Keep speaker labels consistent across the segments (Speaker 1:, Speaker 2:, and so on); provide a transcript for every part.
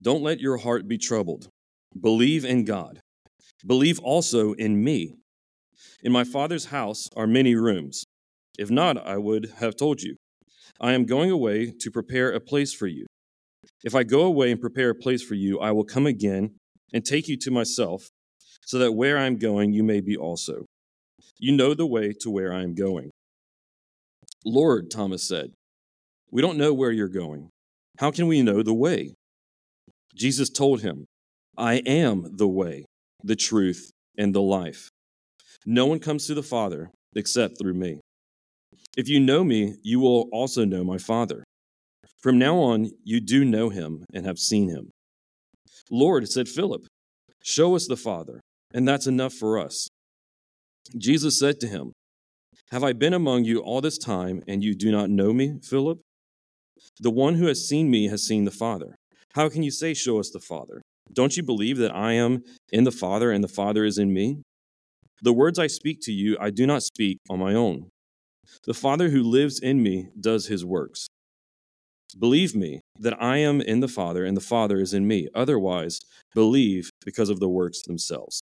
Speaker 1: Don't let your heart be troubled. Believe in God. Believe also in me. In my Father's house are many rooms. If not, I would have told you. I am going away to prepare a place for you. If I go away and prepare a place for you, I will come again and take you to myself, so that where I am going, you may be also. You know the way to where I am going. Lord, Thomas said, we don't know where you're going. How can we know the way? Jesus told him, I am the way, the truth, and the life. No one comes to the Father except through me. If you know me, you will also know my Father. From now on, you do know him and have seen him. Lord, said Philip, show us the Father, and that's enough for us. Jesus said to him, have I been among you all this time, and you do not know me, Philip? The one who has seen me has seen the Father. How can you say, show us the Father? Don't you believe that I am in the Father, and the Father is in me? The words I speak to you, I do not speak on my own. The Father who lives in me does his works. Believe me that I am in the Father, and the Father is in me. Otherwise, believe because of the works themselves.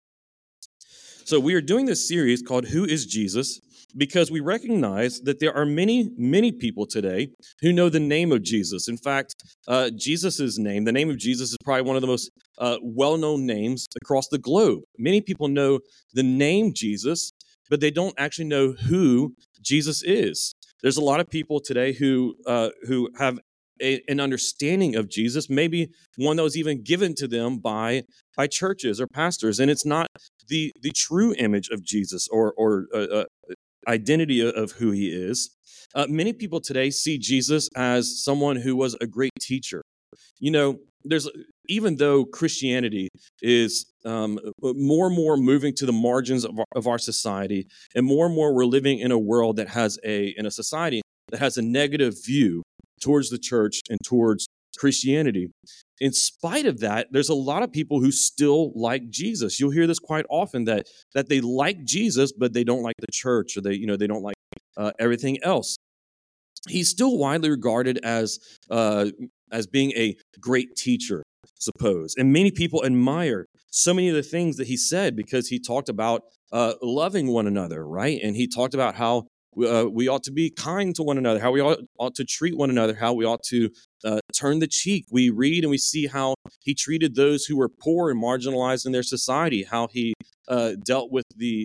Speaker 1: So we are doing this series called Who is Jesus? Because we recognize that there are many, many people today who know the name of Jesus. In fact, Jesus' name, the name of Jesus is probably one of the most well-known names across the globe. Many people know the name Jesus, but they don't actually know who Jesus is. There's a lot of people today who have an understanding of Jesus, maybe one that was even given to them by churches or pastors, and it's not the true image of Jesus or identity of who he is. Many people today see Jesus as someone who was a great teacher. You know, even though Christianity is more and more moving to the margins of our society, and more we're living in a world that has in a society that has a negative view towards the church and towards Christianity. In spite of that, there's a lot of people who still like Jesus. You'll hear this quite often that they like Jesus, but they don't like the church, or they don't like everything else. He's still widely regarded as being a great teacher, suppose, and many people admire so many of the things that he said, because he talked about loving one another, right? And he talked about how we ought to be kind to one another, how we ought to treat one another, how we ought to turn the cheek. We read and we see how he treated those who were poor and marginalized in their society, how he dealt with the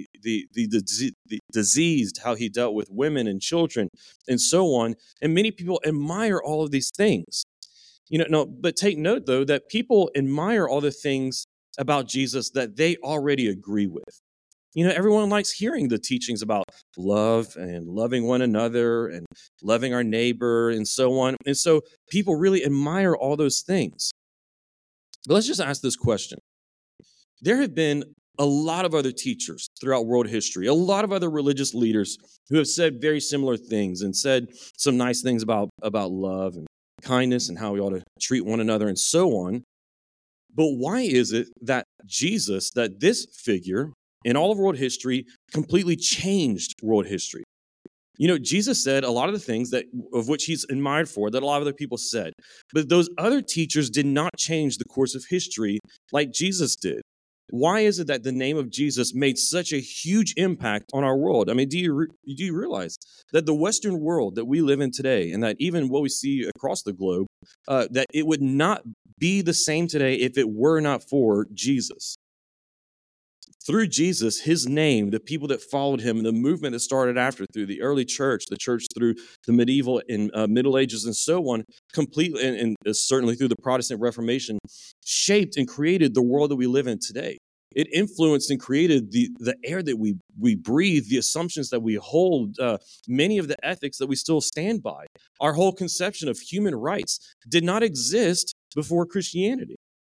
Speaker 1: diseased, how he dealt with women and children, and so on. And many people admire all of these things. But take note, though, that people admire all the things about Jesus that they already agree with. Everyone likes hearing the teachings about love and loving one another and loving our neighbor and so on. And so people really admire all those things. But let's just ask this question. There have been a lot of other teachers throughout world history, a lot of other religious leaders who have said very similar things and said some nice things about love and kindness and how we ought to treat one another and so on. But why is it that Jesus, that this figure in all of world history, completely changed world history? Jesus said a lot of the things of which he's admired for, that a lot of other people said. But those other teachers did not change the course of history like Jesus did. Why is it that the name of Jesus made such a huge impact on our world? I mean, do you realize that the Western world that we live in today, and that even what we see across the globe, that it would not be the same today if it were not for Jesus? Through Jesus, his name, the people that followed him, the movement that started after, through the early church, the church through the medieval and Middle Ages and so on, completely, and certainly through the Protestant Reformation, shaped and created the world that we live in today. It influenced and created the air that we breathe, the assumptions that we hold, many of the ethics that we still stand by. Our whole conception of human rights did not exist before Christianity.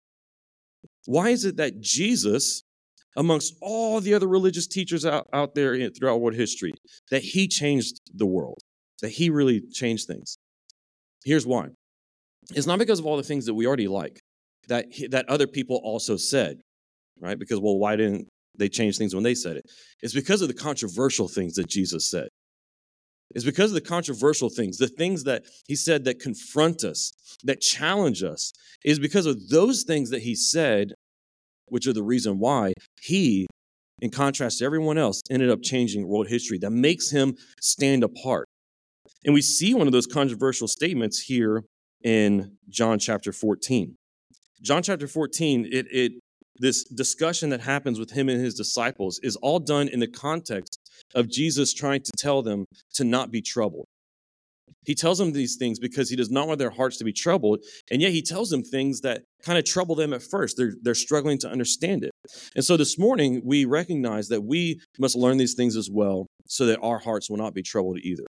Speaker 1: Why is it that Jesus, amongst all the other religious teachers out there throughout world history, that he changed the world, that he really changed things? Here's why. It's not because of all the things that we already like, that other people also said, right? Because, well, why didn't they change things when they said it? It's because of the controversial things that Jesus said. is because of the controversial things, the things that he said that confront us, that challenge us, is because of those things that he said, which are the reason why he, in contrast to everyone else, ended up changing world history. That makes him stand apart. And we see one of those controversial statements here in John chapter 14. John chapter 14, this discussion that happens with him and his disciples is all done in the context of Jesus trying to tell them to not be troubled. He tells them these things because he does not want their hearts to be troubled, and yet he tells them things that kind of trouble them at first. They're struggling to understand it. And so this morning, we recognize that we must learn these things as well so that our hearts will not be troubled either.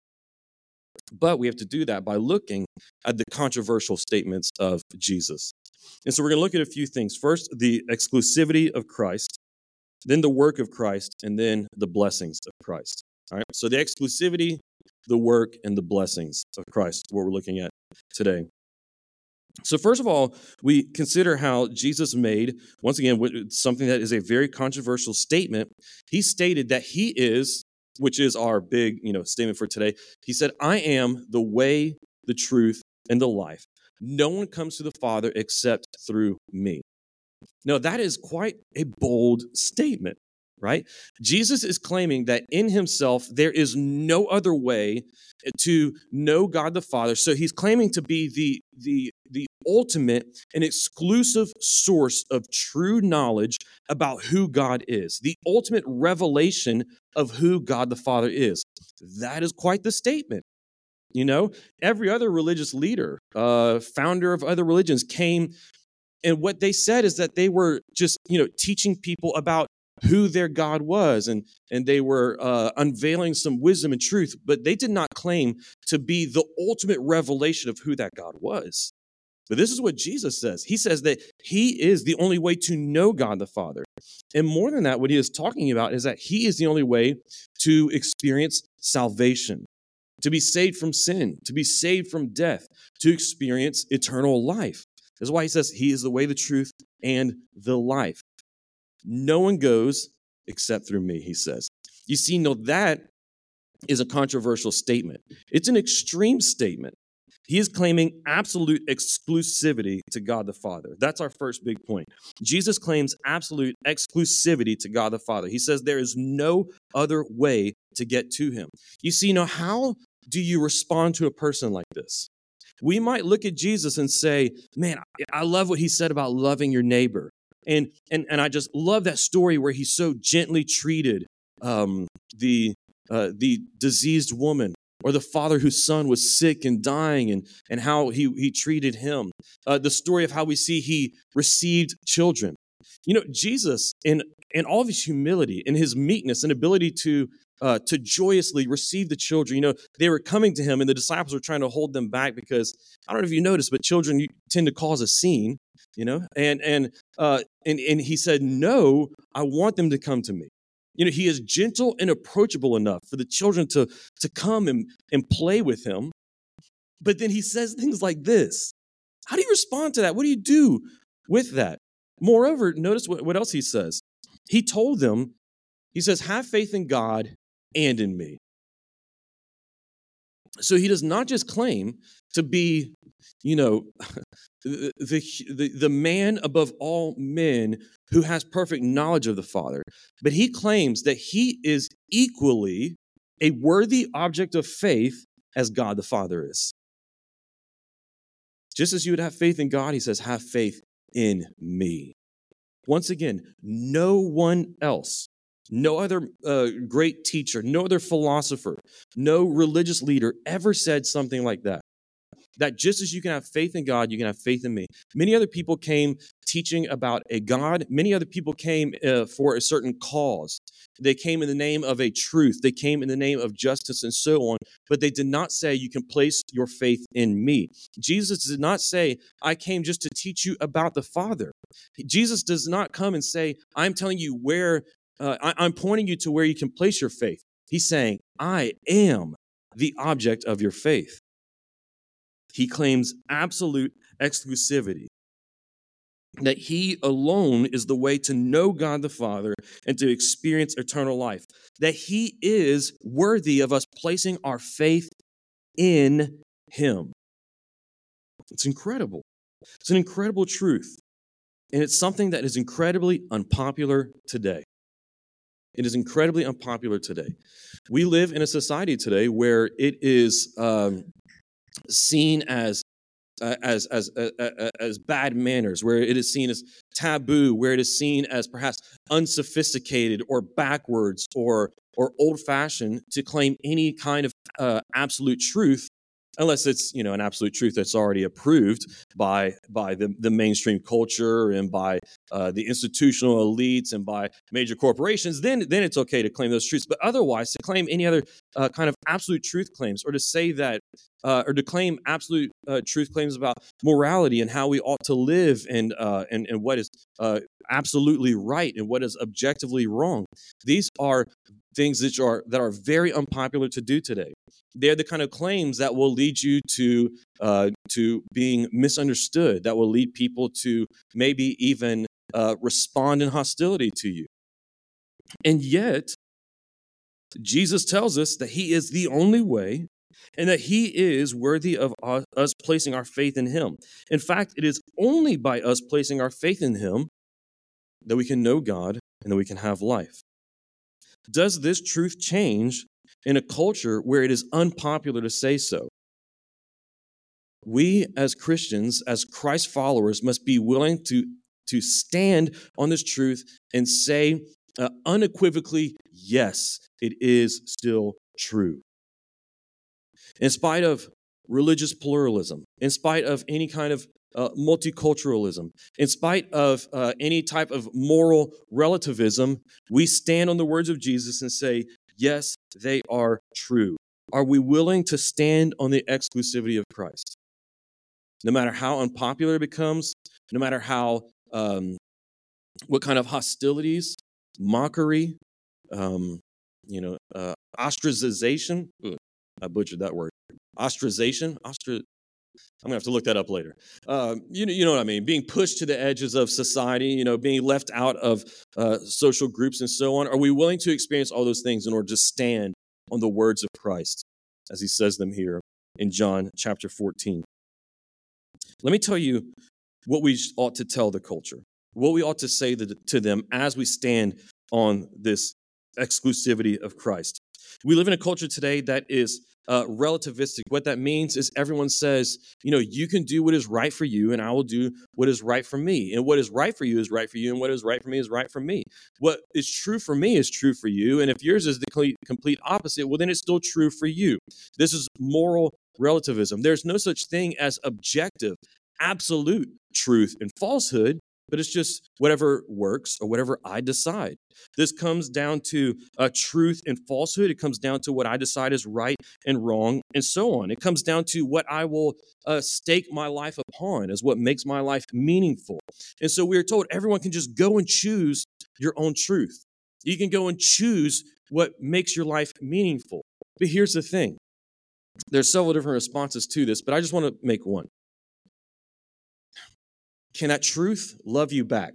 Speaker 1: But we have to do that by looking at the controversial statements of Jesus. And so we're going to look at a few things. First, the exclusivity of Christ, then the work of Christ, and then the blessings of Christ. All right. So the exclusivity, the work, and the blessings of Christ is what we're looking at today. So first of all, we consider how Jesus made, once again, something that is a very controversial statement. He stated that he is, which is our big, statement for today. He said, "I am the way, the truth, and the life. No one comes to the Father except through me." Now, that is quite a bold statement, right? Jesus is claiming that in himself, there is no other way to know God the Father. So he's claiming to be the ultimate and exclusive source of true knowledge about who God is, the ultimate revelation of who God the Father is. That is quite the statement. Every other religious leader, founder of other religions came, and what they said is that they were just, teaching people about who their God was, and they were unveiling some wisdom and truth, but they did not claim to be the ultimate revelation of who that God was. But this is what Jesus says. He says that he is the only way to know God the Father. And more than that, what he is talking about is that he is the only way to experience salvation, to be saved from sin, to be saved from death, to experience eternal life. That's why he says he is the way, the truth, and the life. No one goes except through me, he says. You see, that is a controversial statement. It's an extreme statement. He is claiming absolute exclusivity to God the Father. That's our first big point. Jesus claims absolute exclusivity to God the Father. He says there is no other way to get to him. You see, how do you respond to a person like this? We might look at Jesus and say, man, I love what he said about loving your neighbor. And I just love that story where he so gently treated the diseased woman, or the father whose son was sick and dying, and how he treated him. The story of how we see he received children. Jesus, in all of his humility, in his meekness and ability to joyously receive the children. They were coming to him, and the disciples were trying to hold them back because, I don't know if you noticed, but children tend to cause a scene, and he said, "No, I want them to come to me." He is gentle and approachable enough for the children to come and play with him. But then he says things like this. How do you respond to that? What do you do with that? Moreover, notice what else he says. He told them, he says, "Have faith in God and in me." So he does not just claim to be, the man above all men who has perfect knowledge of the Father, but he claims that he is equally a worthy object of faith as God the Father is. Just as you would have faith in God, he says, have faith in me. Once again, no one else, no other great teacher, no other philosopher, no religious leader ever said something like that. That just as you can have faith in God, you can have faith in me. Many other people came teaching about a God. Many other people came for a certain cause. They came in the name of a truth. They came in the name of justice and so on. But they did not say you can place your faith in me. Jesus did not say, I came just to teach you about the Father. Jesus does not come and say, I'm telling you where, I'm pointing you to where you can place your faith. He's saying, I am the object of your faith. He claims absolute exclusivity. that he alone is the way to know God the Father and to experience eternal life, that he is worthy of us placing our faith in him. It's incredible. It's an incredible truth. And it's something that is incredibly unpopular today. It is incredibly unpopular today. We live in a society today where it is seen as bad manners, where it is seen as taboo, where it is seen as perhaps unsophisticated or backwards or old-fashioned to claim any kind of absolute truth, unless it's an absolute truth that's already approved by the mainstream culture and by the institutional elites and by major corporations. Then it's okay to claim those truths. But otherwise, to claim any other kind of absolute truth claims, or to say that, or to claim absolute truth claims about morality and how we ought to live, and what is absolutely right and what is objectively wrong, these are things that are very unpopular to do today. They're the kind of claims that will lead you to being misunderstood, that will lead people to maybe even respond in hostility to you. And yet, Jesus tells us that he is the only way and that he is worthy of us placing our faith in him. In fact, it is only by us placing our faith in him that we can know God and that we can have life. Does this truth change in a culture where it is unpopular to say so? We as Christians, as Christ followers, must be willing to stand on this truth and say unequivocally, yes, it is still true. In spite of religious pluralism, in spite of any kind of multiculturalism, in spite of any type of moral relativism, we stand on the words of Jesus and say, yes, they are true. Are we willing to stand on the exclusivity of Christ? No matter how unpopular it becomes, no matter how, what kind of hostilities, mockery, ostracization. I butchered that word. Ostracization. I'm gonna have to look that up later. You know what I mean? Being pushed to the edges of society, being left out of social groups and so on. Are we willing to experience all those things in order to stand on the words of Christ, as he says them here in John chapter 14? Let me tell you what we ought to tell the culture, what we ought to say to them as we stand on this exclusivity of Christ. We live in a culture today that is relativistic. What that means is everyone says, you can do what is right for you, and I will do what is right for me. And what is right for you is right for you, and what is right for me is right for me. What is true for me is true for you, and if yours is the complete opposite, well, then it's still true for you. This is moral relativism. There's no such thing as objective, absolute truth and falsehood, but it's just whatever works or whatever I decide. This comes down to truth and falsehood. It comes down to what I decide is right and wrong, and so on. It comes down to what I will stake my life upon as what makes my life meaningful. And so we are told everyone can just go and choose your own truth. You can go and choose what makes your life meaningful. But here's the thing. There's several different responses to this, but I just want to make one. Can that truth love you back?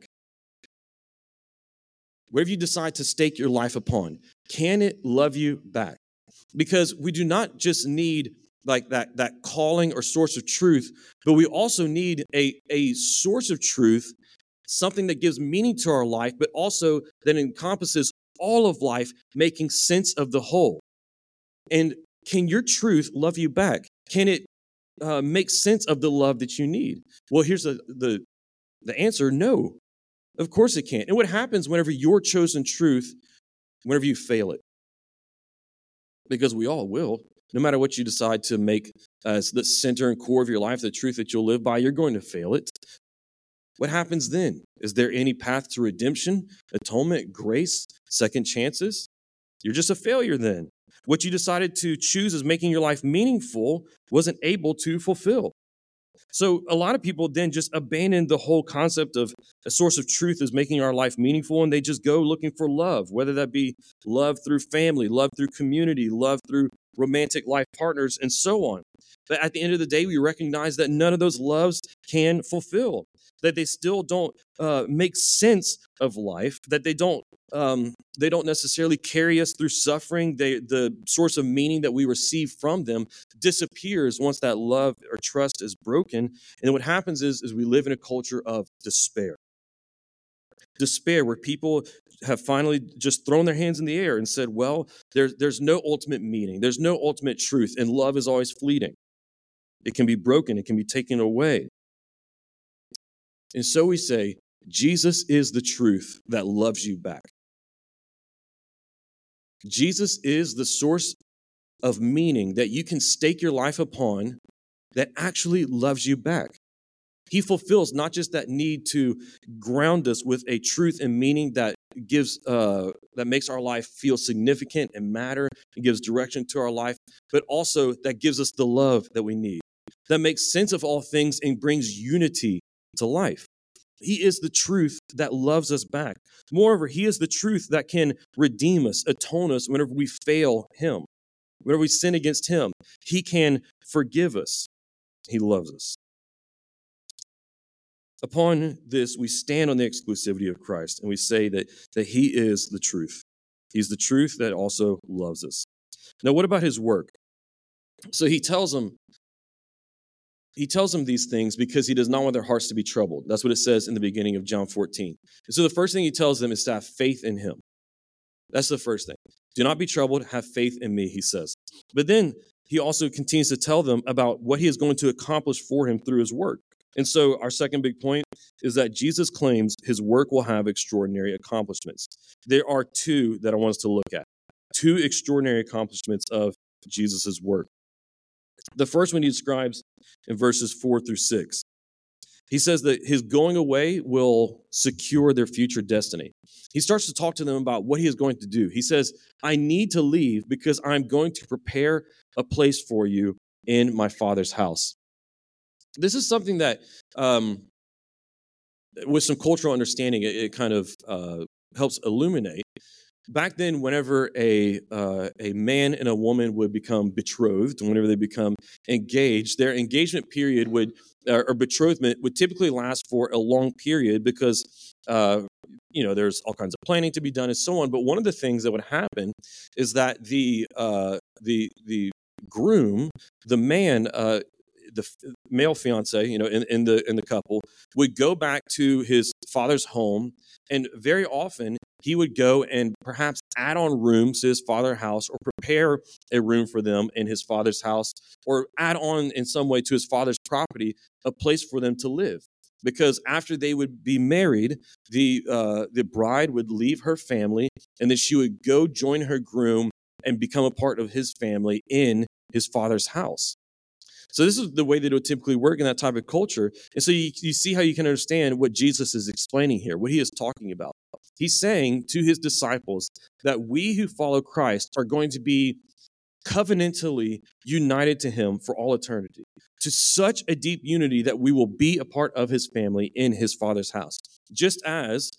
Speaker 1: Whatever you decide to stake your life upon, can it love you back? Because we do not just need like that calling or source of truth, but we also need a source of truth, something that gives meaning to our life, but also that encompasses all of life, making sense of the whole. And can your truth love you back? Can it make sense of the love that you need? Well, here's the answer: no. Of course it can't. And what happens whenever your chosen truth, whenever you fail it? Because we all will. No matter what you decide to make as the center and core of your life, the truth that you'll live by, you're going to fail it. What happens then? Is there any path to redemption, atonement, grace, second chances? You're just a failure then. What you decided to choose as making your life meaningful wasn't able to fulfill. So a lot of people then just abandon the whole concept of a source of truth as making our life meaningful, and they just go looking for love, whether that be love through family, love through community, love through romantic life partners, and so on. But at the end of the day, we recognize that none of those loves can fulfill. that they still don't make sense of life, that they don't necessarily carry us through suffering. The source of meaning that we receive from them disappears once that love or trust is broken. And what happens is we live in a culture of despair, where people have finally just thrown their hands in the air and said, well, there's no ultimate meaning, there's no ultimate truth, and love is always fleeting. It can be broken, it can be taken away. And so we say, Jesus is the truth that loves you back. Jesus is the source of meaning that you can stake your life upon that actually loves you back. He fulfills not just that need to ground us with a truth and meaning that makes our life feel significant and matter and gives direction to our life, but also that gives us the love that we need, that makes sense of all things and brings unity to life. He is the truth that loves us back. Moreover, he is the truth that can redeem us, atone us whenever we fail him, whenever we sin against him. He can forgive us. He loves us. Upon this, we stand on the exclusivity of Christ, and we say that he is the truth. He's the truth that also loves us. Now, what about his work? So he tells them these things because he does not want their hearts to be troubled. That's what it says in the beginning of John 14. And so the first thing he tells them is to have faith in him. That's the first thing. Do not be troubled, have faith in me, he says. But then he also continues to tell them about what he is going to accomplish for him through his work. And so our second big point is that Jesus claims his work will have extraordinary accomplishments. There are two that I want us to look at. Two extraordinary accomplishments of Jesus' work. The first one he describes in verses 4-6. He says that his going away will secure their future destiny. He starts to talk to them about what he is going to do. He says, I need to leave because I'm going to prepare a place for you in my Father's house. This is something that, with some cultural understanding, it kind of helps illuminate. Back then, whenever a man and a woman would become betrothed, whenever they become engaged, their engagement period or betrothment would typically last for a long period because, there's all kinds of planning to be done and so on. But one of the things that would happen is that the groom, the man, the male fiance, in the couple, would go back to his father's home, and very often he would go and perhaps add on rooms to his father's house, or prepare a room for them in his father's house, or add on in some way to his father's property a place for them to live. Because after they would be married, the bride would leave her family, and then she would go join her groom and become a part of his family in his father's house. So this is the way that it would typically work in that type of culture. And so you see how you can understand what Jesus is explaining here, what he is talking about. He's saying to his disciples that we who follow Christ are going to be covenantally united to him for all eternity, to such a deep unity that we will be a part of his family in his Father's house. Just as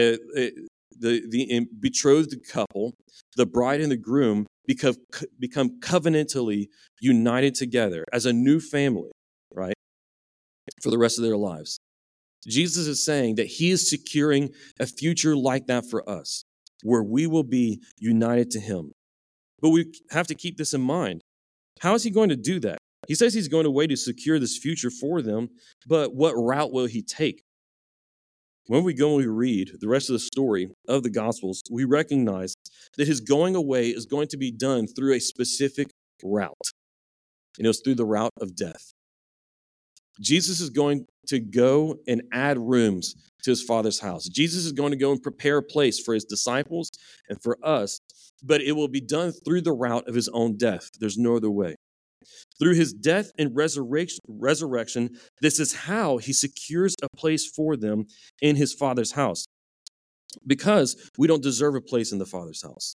Speaker 1: the betrothed couple, the bride and the groom, become covenantally united together as a new family, right, for the rest of their lives. Jesus is saying that he is securing a future like that for us, where we will be united to him. But we have to keep this in mind. How is he going to do that? He says he's going away to secure this future for them, but what route will he take? When we go and we read the rest of the story of the Gospels, we recognize that his going away is going to be done through a specific route. And it was through the route of death. Jesus is going to go and add rooms to his Father's house. Jesus is going to go and prepare a place for his disciples and for us, but it will be done through the route of his own death. There's no other way. Through his death and resurrection, this is how he secures a place for them in his Father's house, because we don't deserve a place in the Father's house.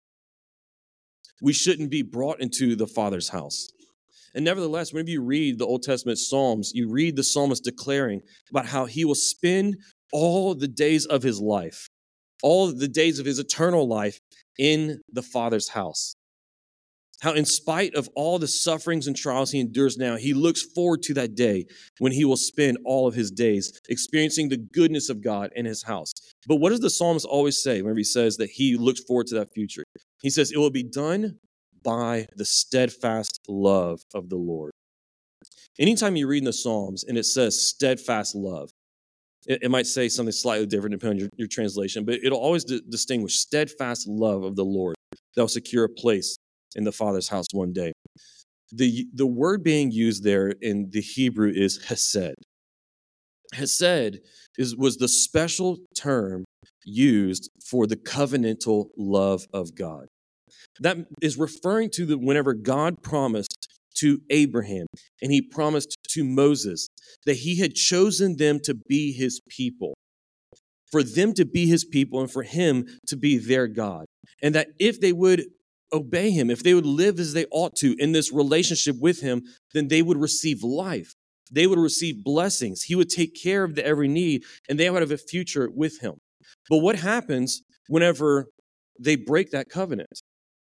Speaker 1: We shouldn't be brought into the Father's house. And nevertheless, whenever you read the Old Testament Psalms, you read the psalmist declaring about how he will spend all the days of his life, all the days of his eternal life in the Father's house. How in spite of all the sufferings and trials he endures now, he looks forward to that day when he will spend all of his days experiencing the goodness of God in his house. But what does the psalmist always say whenever he says that he looks forward to that future? He says, it will be done by the steadfast love of the Lord. Anytime you read in the Psalms and it says steadfast love, it might say something slightly different depending on your translation, but it'll always distinguish steadfast love of the Lord that will secure a place in the Father's house one day. The word being used there in the Hebrew is hesed. Hesed was the special term used for the covenantal love of God. That is referring to whenever God promised to Abraham and he promised to Moses that he had chosen them to be his people, for them to be his people and for him to be their God. And that if they would obey him, if they would live as they ought to in this relationship with him, then they would receive life. They would receive blessings. He would take care of every need and they would have a future with him. But what happens whenever they break that covenant?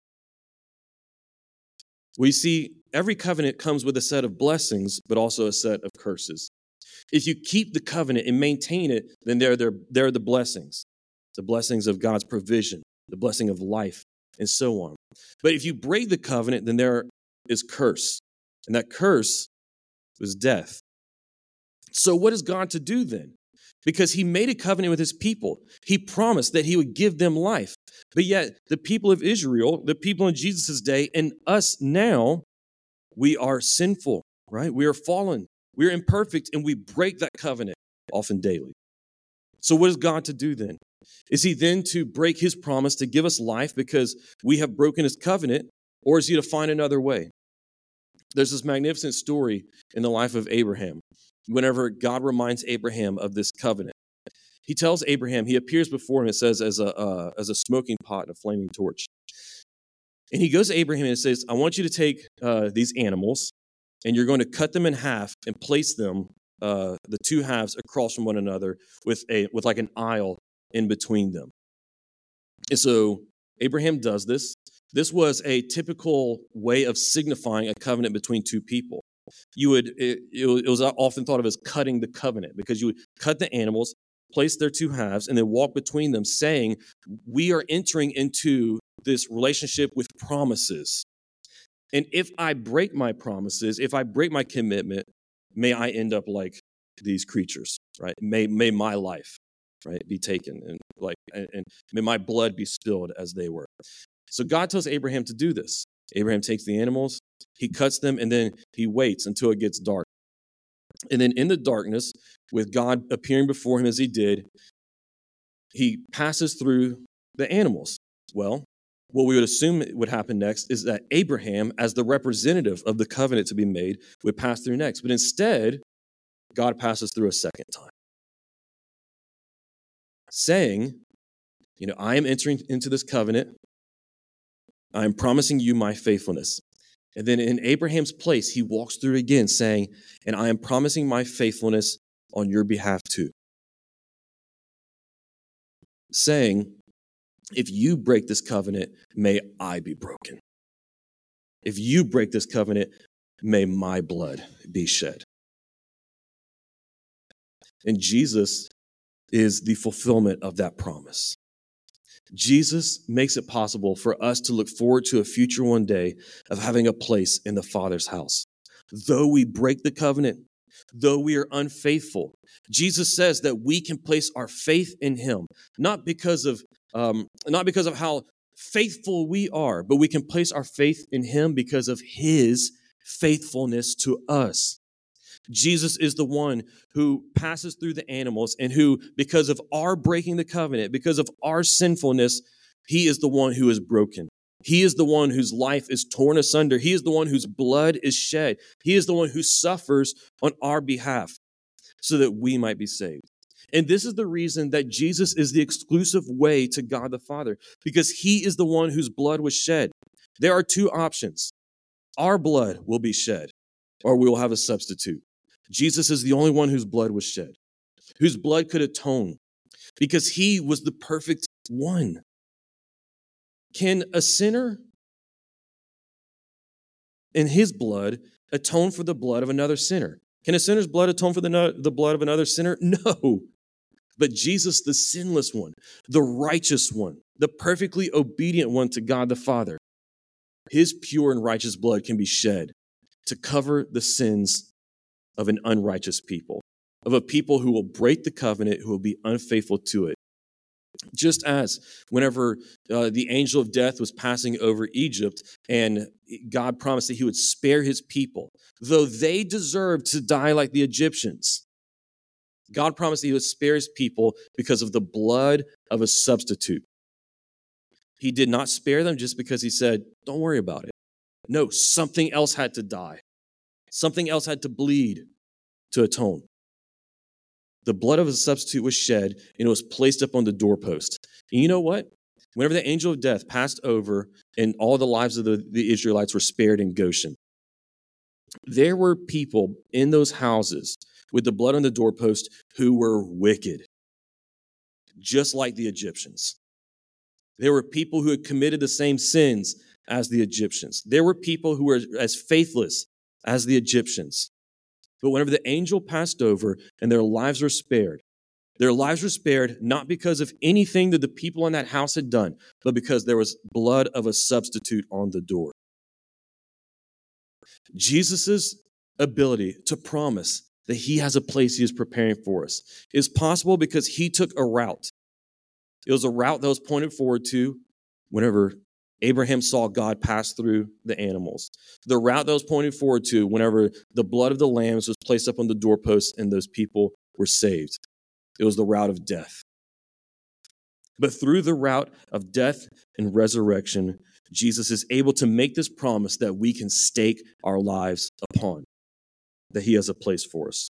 Speaker 1: We see every covenant comes with a set of blessings, but also a set of curses. If you keep the covenant and maintain it, then they're the blessings of God's provision, the blessing of life, and so on. But if you break the covenant, then there is curse, and that curse is death. So what is God to do then? Because he made a covenant with his people. He promised that he would give them life. But yet the people of Israel, the people in Jesus' day, and us now, we are sinful, right? We are fallen. We are imperfect, and we break that covenant often daily. So what is God to do then? Is he then to break his promise to give us life because we have broken his covenant, or is he to find another way? There's this magnificent story in the life of Abraham. Whenever God reminds Abraham of this covenant, he tells Abraham, he appears before him, it says, as a smoking pot and a flaming torch. And he goes to Abraham and says, I want you to take these animals, and you're going to cut them in half and place them, the two halves, across from one another with like an aisle in between them. And so Abraham does this. This was a typical way of signifying a covenant between two people. It was often thought of as cutting the covenant, because you would cut the animals, place their two halves, and then walk between them, saying, we are entering into this relationship with promises. And if I break my promises, if I break my commitment, may I end up like these creatures, right? May my life, right, be taken, and may my blood be spilled as they were. So God tells Abraham to do this. Abraham takes the animals, he cuts them, and then he waits until it gets dark. And then in the darkness, with God appearing before him as he did, he passes through the animals. Well, what we would assume would happen next is that Abraham, as the representative of the covenant to be made, would pass through next. But instead, God passes through a second time, saying, I am entering into this covenant. I am promising you my faithfulness. And then in Abraham's place, he walks through again, saying, and I am promising my faithfulness on your behalf too. Saying, if you break this covenant, may I be broken. If you break this covenant, may my blood be shed. And Jesus is the fulfillment of that promise. Jesus makes it possible for us to look forward to a future one day of having a place in the Father's house. Though we break the covenant, though we are unfaithful, Jesus says that we can place our faith in him, not because of how faithful we are, but we can place our faith in him because of his faithfulness to us. Jesus is the one who passes through the animals and who, because of our breaking the covenant, because of our sinfulness, he is the one who is broken. He is the one whose life is torn asunder. He is the one whose blood is shed. He is the one who suffers on our behalf so that we might be saved. And this is the reason that Jesus is the exclusive way to God the Father, because he is the one whose blood was shed. There are two options. Our blood will be shed, or we will have a substitute. Jesus is the only one whose blood was shed, whose blood could atone, because he was the perfect one. Can a sinner in his blood atone for the blood of another sinner. Can a sinner's blood atone for the blood of another sinner? No. But Jesus, the sinless one, the righteous one, the perfectly obedient one to God the Father, his pure and righteous blood can be shed to cover the sins of an unrighteous people, of a people who will break the covenant, who will be unfaithful to it. Just as whenever the angel of death was passing over Egypt and God promised that he would spare his people, though they deserved to die like the Egyptians, God promised that he would spare his people because of the blood of a substitute. He did not spare them just because he said, don't worry about it. No, something else had to die. Something else had to bleed to atone. The blood of a substitute was shed and it was placed up on the doorpost. And you know what? Whenever the angel of death passed over and all the lives of the Israelites were spared in Goshen, there were people in those houses with the blood on the doorpost who were wicked, just like the Egyptians. There were people who had committed the same sins as the Egyptians. There were people who were as faithless as the Egyptians. But whenever the angel passed over and their lives were spared not because of anything that the people in that house had done, but because there was blood of a substitute on the door. Jesus' ability to promise that he has a place he is preparing for us is possible because he took a route. It was a route that was pointed forward to whenever Abraham saw God pass through the animals. The route that was pointed forward to whenever the blood of the lambs was placed up on the doorposts and those people were saved. It was the route of death. But through the route of death and resurrection, Jesus is able to make this promise that we can stake our lives upon, that he has a place for us.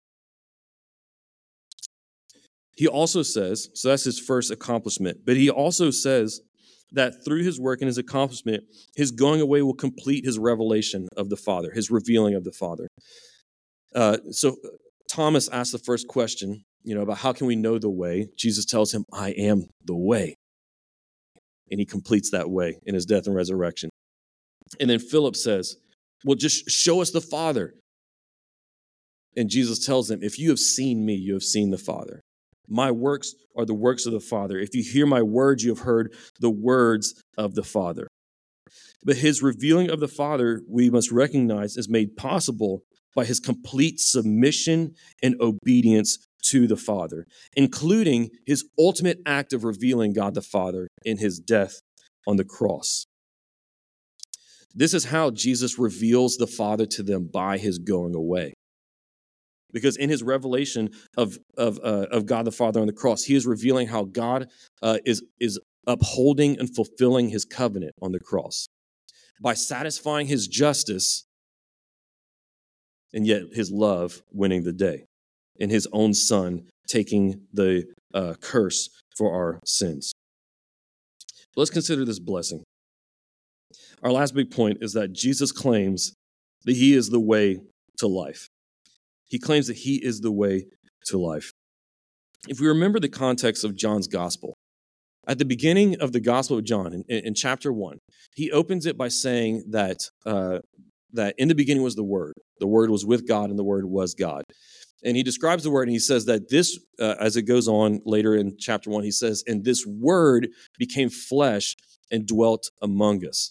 Speaker 1: He also says, so that's his first accomplishment, but he also says that through his work and his accomplishment, his going away will complete his revelation of the Father, his revealing of the Father. So Thomas asked the first question, about how can we know the way? Jesus tells him, I am the way. And he completes that way in his death and resurrection. And then Philip says, well, just show us the Father. And Jesus tells him, if you have seen me, you have seen the Father. My works are the works of the Father. If you hear my words, you have heard the words of the Father. But his revealing of the Father, we must recognize, is made possible by his complete submission and obedience to the Father, including his ultimate act of revealing God the Father in his death on the cross. This is how Jesus reveals the Father to them by his going away. Because in his revelation of God the Father on the cross, he is revealing how God is upholding and fulfilling his covenant on the cross by satisfying his justice and yet his love winning the day, and his own Son taking the curse for our sins. Let's consider this blessing. Our last big point is that Jesus claims that he is the way to life. He claims that he is the way to life. If we remember the context of John's gospel, at the beginning of the Gospel of John, in chapter 1, he opens it by saying that in the beginning was the Word was with God, and the Word was God. And he describes the Word, and he says that this, as it goes on later in chapter 1, he says, and this Word became flesh and dwelt among us.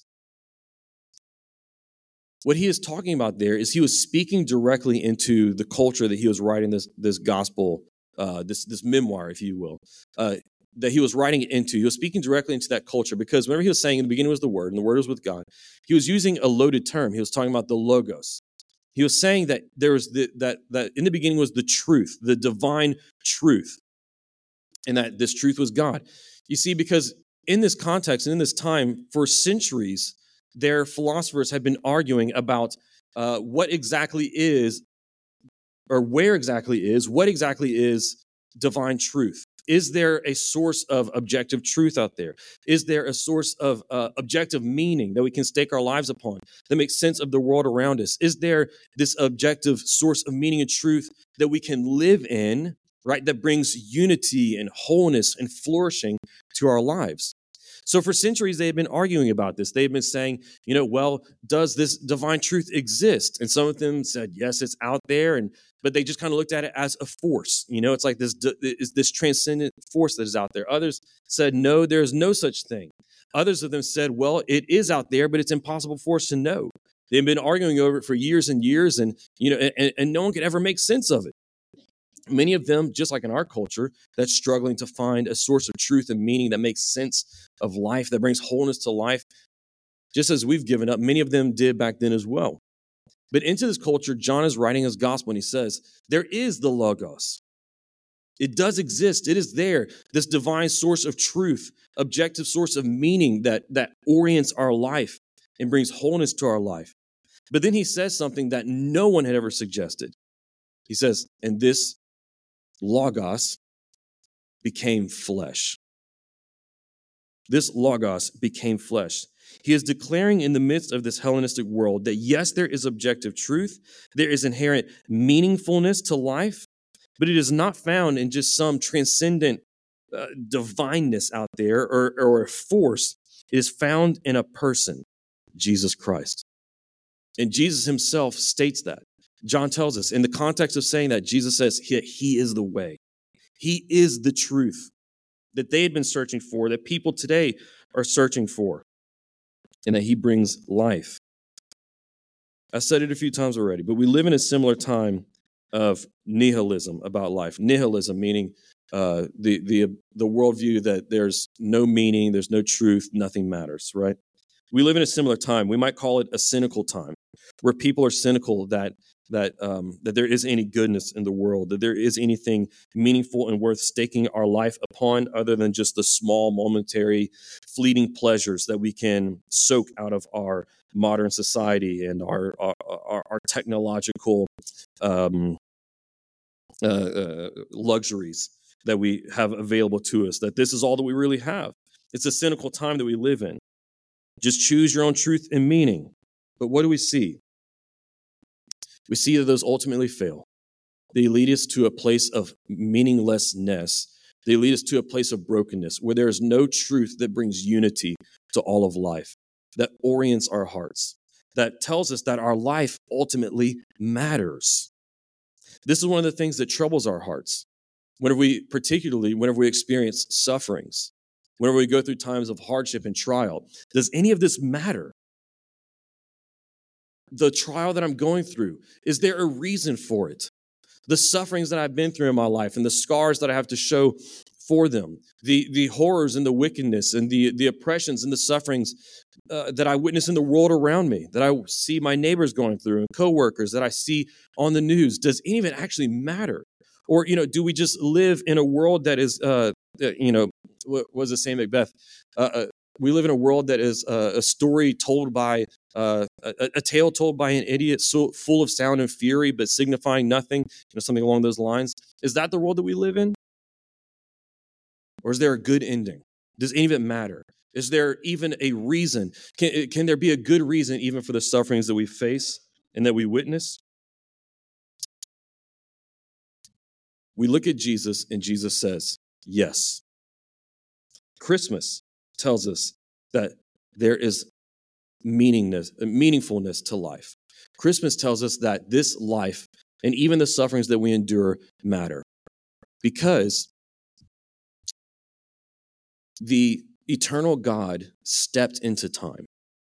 Speaker 1: What he is talking about there is he was speaking directly into the culture that he was writing this gospel, this memoir, if you will, that he was writing it into. He was speaking directly into that culture because whenever he was saying in the beginning was the Word and the Word was with God, he was using a loaded term. He was talking about the logos. He was saying that there was that in the beginning was the truth, the divine truth, and that this truth was God. You see, because in this context and in this time, for centuries, their philosophers had been arguing about what exactly is, or what exactly is divine truth. Is there a source of objective truth out there? Is there a source of objective meaning that we can stake our lives upon that makes sense of the world around us? Is there this objective source of meaning and truth that we can live in, right, that brings unity and wholeness and flourishing to our lives? So for centuries, they had been arguing about this. They had been saying, well, does this divine truth exist? And some of them said, yes, it's out there. But they just kind of looked at it as a force. It's like this transcendent force that is out there. Others said, no, there's no such thing. Others of them said, well, it is out there, but it's impossible for us to know. They've been arguing over it for years and years, and no one could ever make sense of it. Many of them, just like in our culture, that's struggling to find a source of truth and meaning that makes sense of life, that brings wholeness to life, just as we've given up, many of them did back then as well. But into this culture, John is writing his gospel, and he says, there is the Logos. It does exist. It is there, this divine source of truth, objective source of meaning that orients our life and brings wholeness to our life. But then he says something that no one had ever suggested. He says, and this Logos became flesh. This Logos became flesh. He is declaring in the midst of this Hellenistic world that yes, there is objective truth, there is inherent meaningfulness to life, but it is not found in just some transcendent divineness out there or a force. It is found in a person, Jesus Christ. And Jesus himself states that. John tells us in the context of saying that, Jesus says he is the way. He is the truth that they had been searching for, that people today are searching for, and that he brings life. I said it a few times already, but we live in a similar time of nihilism about life. Nihilism meaning the worldview that there's no meaning, there's no truth, nothing matters, right? We live in a similar time. We might call it a cynical time, where people are cynical that there is any goodness in the world, that there is anything meaningful and worth staking our life upon other than just the small, momentary, fleeting pleasures that we can soak out of our modern society and our technological luxuries that we have available to us, that this is all that we really have. It's a cynical time that we live in. Just choose your own truth and meaning. But what do we see? We see that those ultimately fail. They lead us to a place of meaninglessness. They lead us to a place of brokenness where there is no truth that brings unity to all of life, that orients our hearts, that tells us that our life ultimately matters. This is one of the things that troubles our hearts whenever we experience sufferings, whenever we go through times of hardship and trial. Does any of this matter? The trial that I'm going through, is there a reason for it? The sufferings that I've been through in my life and the scars that I have to show for them, the horrors and the wickedness and the oppressions and the sufferings that I witness in the world around me, that I see my neighbors going through and coworkers that I see on the news. Does any of it actually matter? Or, do we just live in a world that is, what was it saying, Macbeth? We live in a world that is a story told by, a tale told by an idiot, so full of sound and fury, but signifying nothing, something along those lines. Is that the world that we live in? Or is there a good ending? Does any of it matter? Is there even a reason? Can there be a good reason even for the sufferings that we face and that we witness? We look at Jesus and Jesus says, yes. Christmas tells us that there is meaningfulness to life. Christmas tells us that this life and even the sufferings that we endure matter because the eternal God stepped into time.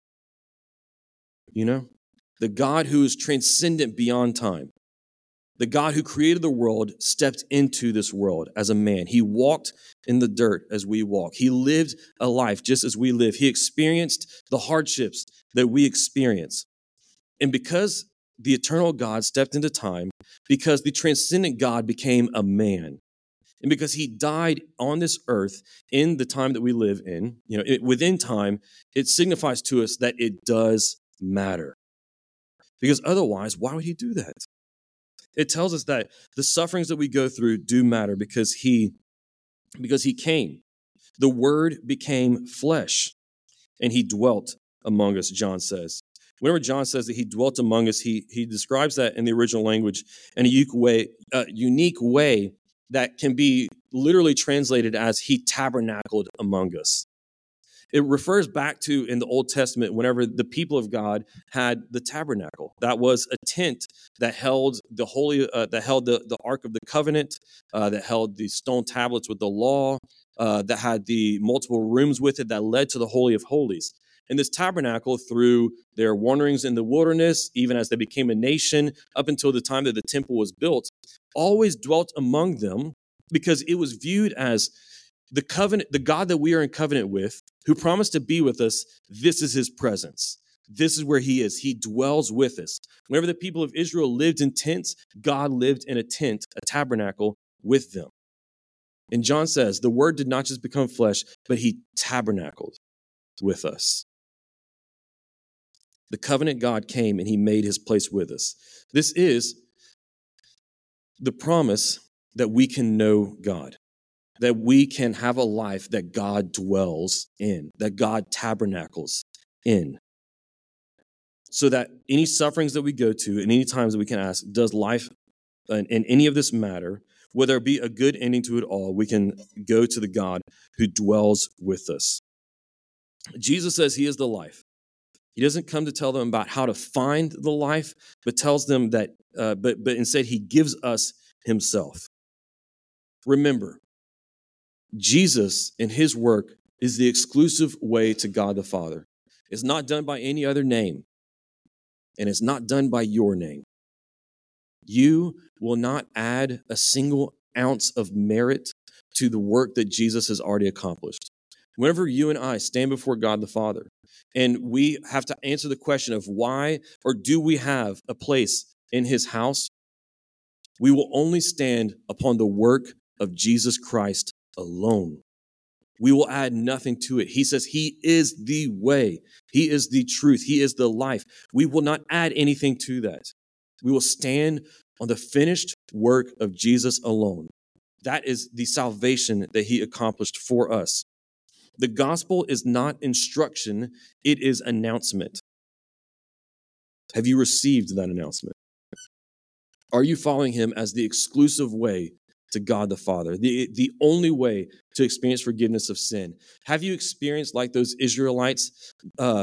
Speaker 1: The God who is transcendent beyond time. The God who created the world stepped into this world as a man. He walked in the dirt as we walk. He lived a life just as we live. He experienced the hardships that we experience. And because the eternal God stepped into time, because the transcendent God became a man, and because he died on this earth in the time that we live in, within time, it signifies to us that it does matter. Because otherwise, why would he do that? It tells us that the sufferings that we go through do matter because he came. The Word became flesh, and he dwelt among us, John says. Whenever John says that he dwelt among us, he describes that in the original language in a unique way that can be literally translated as he tabernacled among us. It refers back to in the Old Testament whenever the people of God had the tabernacle. That was a tent that held the the Ark of the Covenant, that held the stone tablets with the law, that had the multiple rooms with it that led to the Holy of Holies. And this tabernacle, through their wanderings in the wilderness, even as they became a nation, up until the time that the temple was built, always dwelt among them because it was viewed as the covenant, the God that we are in covenant with, who promised to be with us. This is his presence. This is where he is. He dwells with us. Whenever the people of Israel lived in tents, God lived in a tent, a tabernacle with them. And John says, the word did not just become flesh, but he tabernacled with us. The covenant God came and he made his place with us. This is the promise that we can know God, that we can have a life that God dwells in, that God tabernacles in. So that any sufferings that we go to and any times that we can ask, does life and any of this matter, whether it be a good ending to it all, we can go to the God who dwells with us. Jesus says he is the life. He doesn't come to tell them about how to find the life, but tells them that, but instead he gives us himself. Remember, Jesus and his work is the exclusive way to God the Father. It's not done by any other name, and it's not done by your name. You will not add a single ounce of merit to the work that Jesus has already accomplished. Whenever you and I stand before God the Father, and we have to answer the question of why or do we have a place in his house, we will only stand upon the work of Jesus Christ alone. We will add nothing to it. He says he is the way. He is the truth. He is the life. We will not add anything to that. We will stand on the finished work of Jesus alone. That is the salvation that he accomplished for us. The gospel is not instruction, it is announcement. Have you received that announcement? Are you following him as the exclusive way to God the Father, the only way to experience forgiveness of sin? Have you experienced, like those Israelites,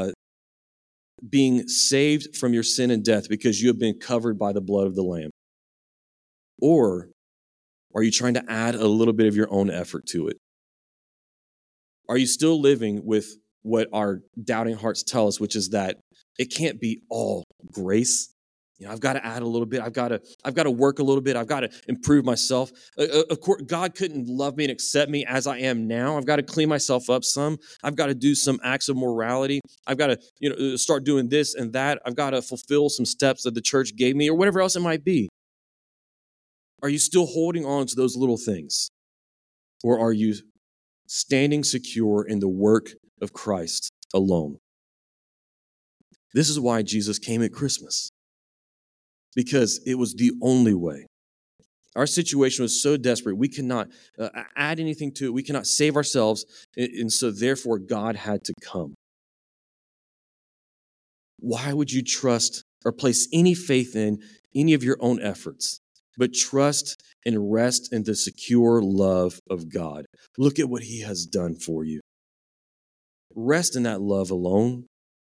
Speaker 1: being saved from your sin and death because you have been covered by the blood of the Lamb? Or are you trying to add a little bit of your own effort to it? Are you still living with what our doubting hearts tell us, which is that it can't be all grace? I've got to add a little bit. I've got to work a little bit. I've got to improve myself. Of course, God couldn't love me and accept me as I am now. I've got to clean myself up some. I've got to do some acts of morality. I've got to, start doing this and that. I've got to fulfill some steps that the church gave me or whatever else it might be. Are you still holding on to those little things? Or are you standing secure in the work of Christ alone? This is why Jesus came at Christmas, because it was the only way. Our situation was so desperate, we cannot add anything to it. We cannot save ourselves, and so therefore God had to come. Why would you trust or place any faith in any of your own efforts, but trust and rest in the secure love of God? Look at what he has done for you. Rest in that love alone.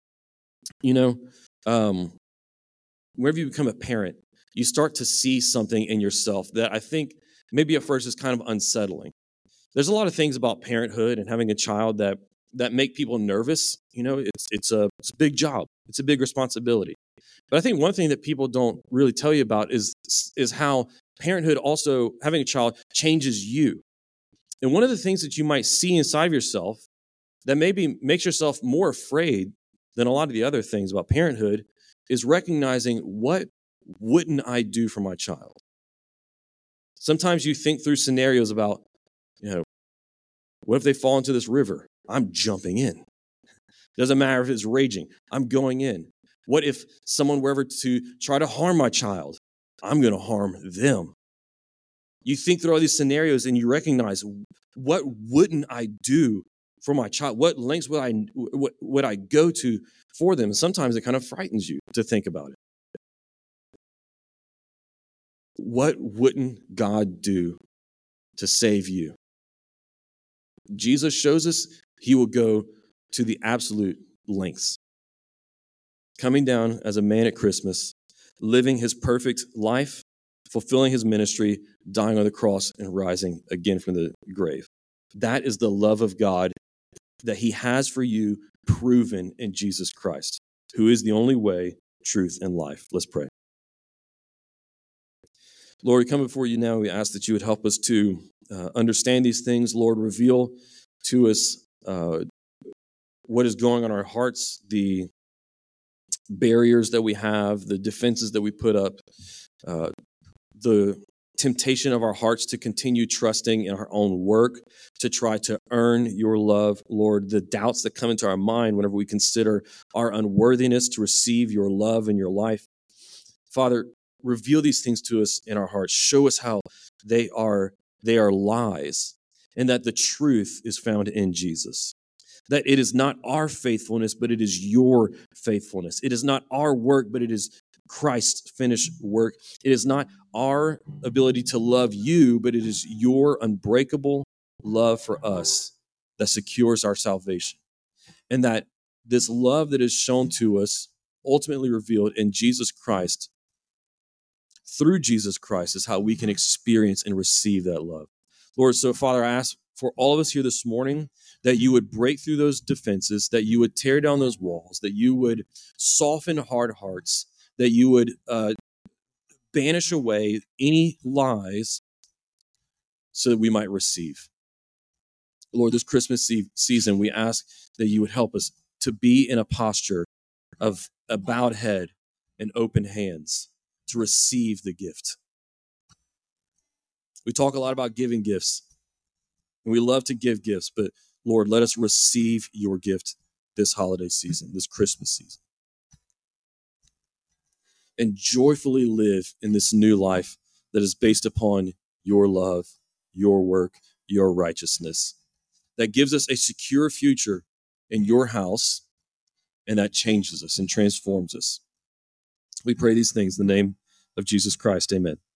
Speaker 1: Whenever you become a parent, you start to see something in yourself that I think maybe at first is kind of unsettling. There's a lot of things about parenthood and having a child that make people nervous. It's a big job. It's a big responsibility. But I think one thing that people don't really tell you about is how parenthood, also having a child, changes you. And one of the things that you might see inside of yourself that maybe makes yourself more afraid than a lot of the other things about parenthood is recognizing, what wouldn't I do for my child? Sometimes you think through scenarios about, what if they fall into this river? I'm jumping in. Doesn't matter if it's raging. I'm going in. What if someone were ever to try to harm my child? I'm going to harm them. You think through all these scenarios and you recognize, what wouldn't I do for my child? What lengths would I go to for them? And sometimes it kind of frightens you to think about it. What wouldn't God do to save you? Jesus shows us he will go to the absolute lengths. Coming down as a man at Christmas, living his perfect life, fulfilling his ministry, dying on the cross, and rising again from the grave. That is the love of God that he has for you, proven in Jesus Christ, who is the only way, truth, and life. Let's pray. Lord, we come before you now. We ask that you would help us to understand these things. Lord, reveal to us what is going on in our hearts, the barriers that we have, the defenses that we put up, the temptation of our hearts to continue trusting in our own work, to try to earn your love, Lord, the doubts that come into our mind whenever we consider our unworthiness to receive your love in your life. Father, reveal these things to us in our hearts. Show us how they are lies, and that the truth is found in Jesus. That it is not our faithfulness, but it is your faithfulness. It is not our work, but it is Christ's finished work. It is not our ability to love you, but it is your unbreakable love for us that secures our salvation. And that this love that is shown to us, ultimately revealed in Jesus Christ, through Jesus Christ, is how we can experience and receive that love. Lord, so Father, I ask for all of us here this morning that you would break through those defenses, that you would tear down those walls, that you would soften hard hearts, that you would banish away any lies so that we might receive. Lord, this Christmas season, we ask that you would help us to be in a posture of a bowed head and open hands to receive the gift. We talk a lot about giving gifts, and we love to give gifts, but Lord, let us receive your gift this holiday season, this Christmas season, and joyfully live in this new life that is based upon your love, your work, your righteousness, that gives us a secure future in your house, and that changes us and transforms us. We pray these things in the name of Jesus Christ. Amen.